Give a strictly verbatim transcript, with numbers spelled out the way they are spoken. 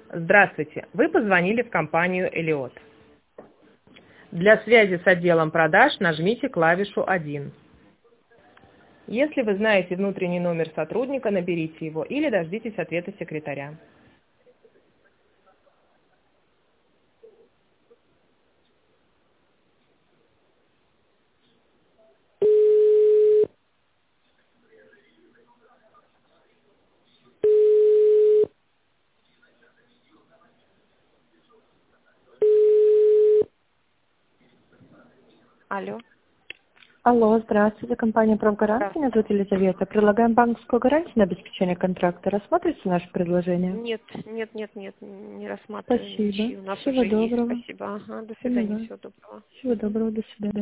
Здравствуйте, вы позвонили в компанию Элиот. Для связи с отделом продаж нажмите клавишу один. Если вы знаете внутренний номер сотрудника, наберите его или дождитесь ответа секретаря. Алло. Алло, здравствуйте, компания «Профгарант». Меня Здравствуйте. зовут Елизавета. Предлагаем банковскую гарантию на обеспечение контракта. Рассмотрите наше предложение? Нет, нет, нет, нет, не рассматриваем Спасибо. ничьи. У нас Всего уже есть. доброго. Спасибо. Ага, до свидания, Поняла. всего доброго. Всего доброго, до свидания.